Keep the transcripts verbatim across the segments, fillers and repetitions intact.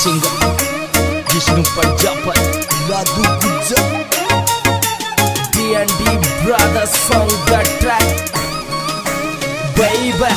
Singer Jishnu Prajapat Ladu Gujjar D and D brothers song the track baby.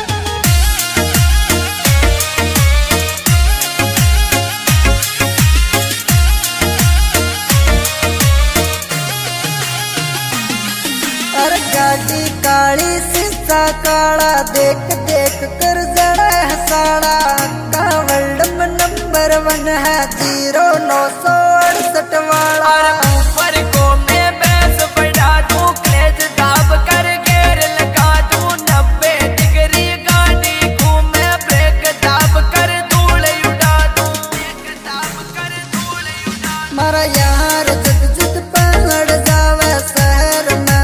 गाड़ी काली शीशा काला देख देख कर जड़ा हसाड़ा का वर्ल्ड में नंबर वन है जीरो नौ सौ अड़सठ वाला। ऊपर को मैं बैस बढ़ा दूं क्लेज दाब कर गेर लगा दूं नब्बे डिग्री गाड़ी घूमे ब्रेक दाब कर धूल उड़ा दूं ब्रेक दाब कर धूल उड़ा दूं। मारा यार जग जग पहाड़ जावे शहर में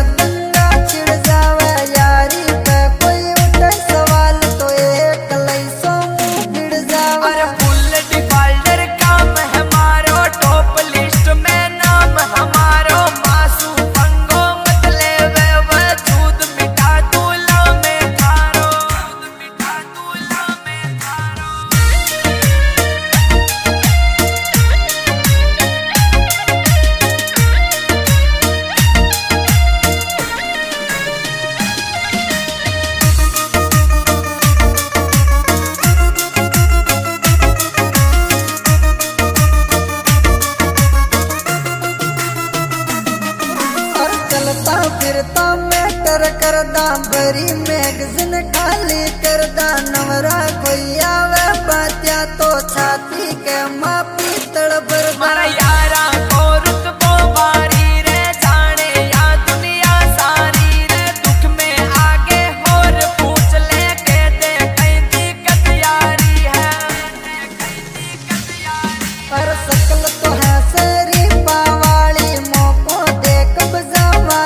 फिरता मैटर करदा बरी मैगजीन खाली करदा नवरा कोई आवे बात्या तो छाती के मापी तड़बर मारा यारा को रुतबो बारी रे जाने या दुनिया सारी रे दुख में आगे और पूछ ले के दे कई दिक्कत यारी है कई दिक्कत यारी। पर सकल तो है सरी पावाली मोको देख बजावा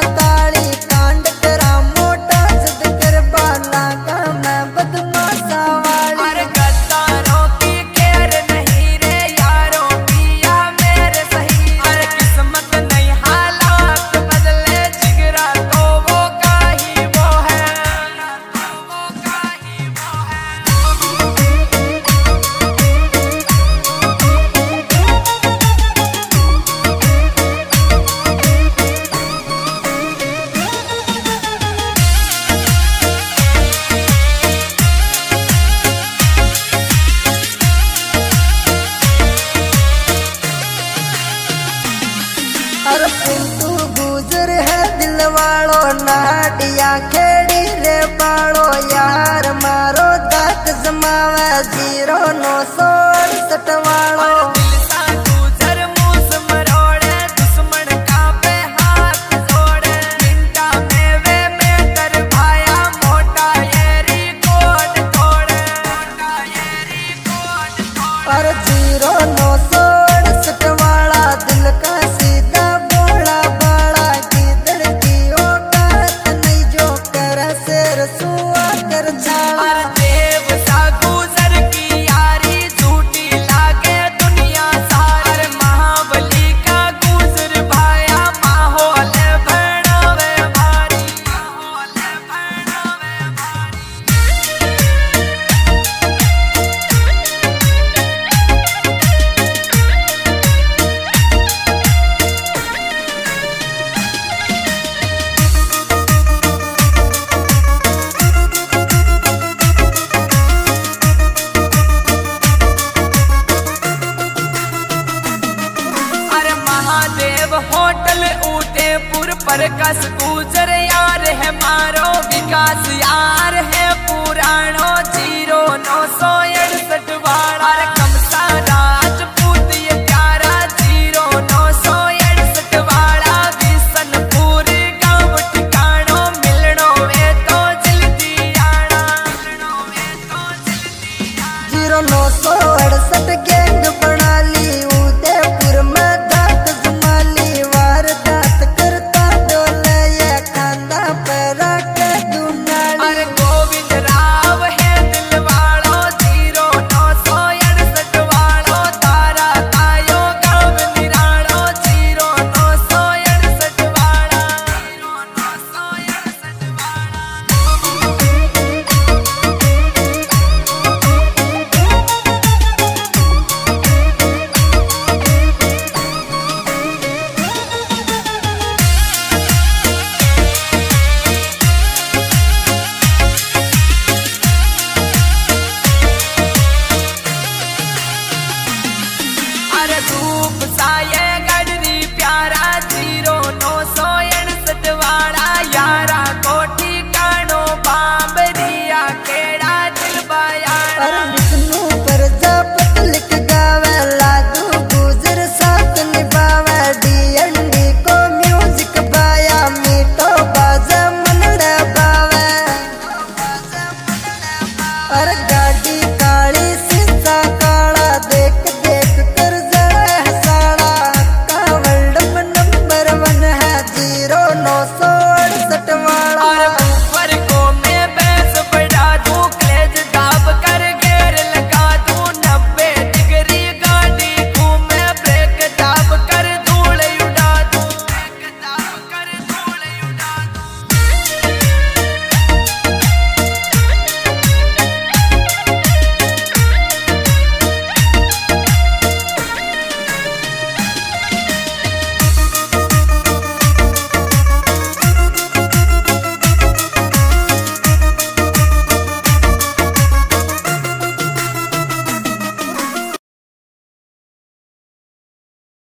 तू गुजर है दिल वालो नाटिया खेड़ी रे बालो यार मारो दात जमावे जीरो नौ सौ अड़सठ वालो। जीरो नौ सौ अड़सठ वाला दिल का सीधा बोला बड़ा की धड़की औकात नहीं जो कर से रसुआ कर छाला। देव सा गुजर की यारी झूठी लागे दुनिया सार महाबली का गुजर भाया माहौल भड़ावे भारी माहौल भड़ावे भारी। महादेव होटल उदयपुर पर कस गुजर यार है मारो विकास यार है पुरानो जीरो नौ सौ अड़सठ वाला कमसा राजपूत ये प्यारा जीरो नौ सौ अड़सठ वाला बिसनपुर गाँव ठिकानो मिलनो वे तो जल्दी आना मिलनो वे तो जल्दी आना। जीरो नौ सौ अड़सठ गैंग